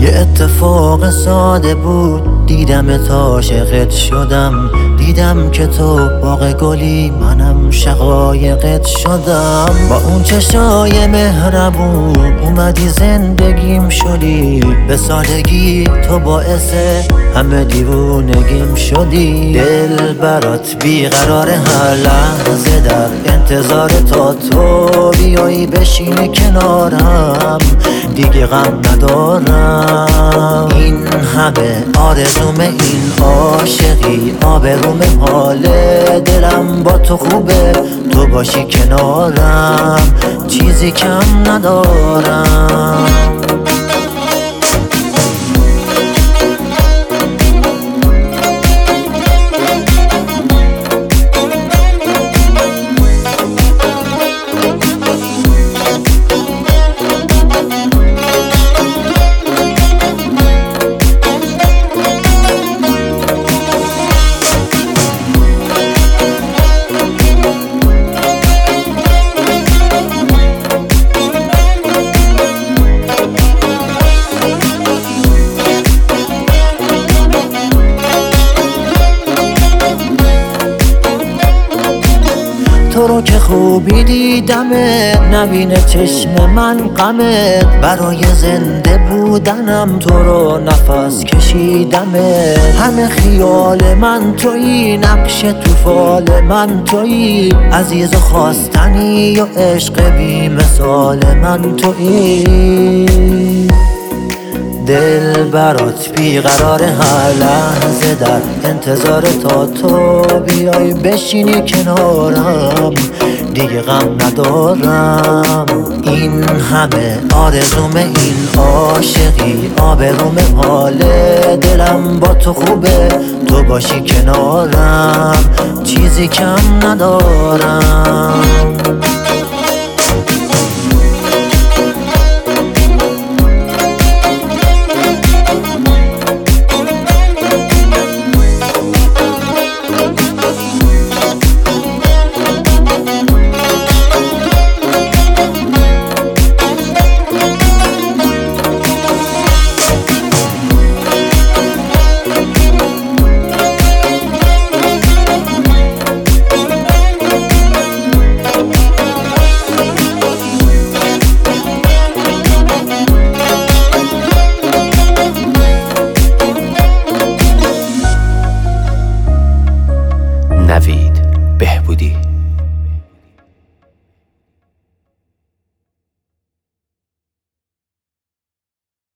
یه اتفاق ساده بود، دیدم عاشقت شدم. دیدم که تو باغ گلی، منم شقایقت شدم. با اون چشای مهربون اومدی زندگیم شدی. به سادگی تو باعث همه دیوونگیم شدی. دل برات بیقرار هر لحظه، در انتظار تا تو بیایی بشینی کنارم. دیگه غم ندارم، این همه آرزوم این عاشقی. آبروم حال دلم با تو خوبه، تو باشی کنارم، چیزی کم ندارم. تو رو که خوبی دیدمت، نبینه چشم من غمت. برای زنده بودنم تو رو نفس کشیدمت. همه خیال من تویی، نقش تو فال من تویی. عزیز و خواستنی و عشق بی مثال من تویی. دل برات بیقرار هر لحظه، در انتظار تا تو بیای بشینی کنارم. دیگه غم ندارم، این همه آرزوم این عاشقی. آبروم حال دلم با تو خوبه، تو باشی کنارم، چیزی کم ندارم.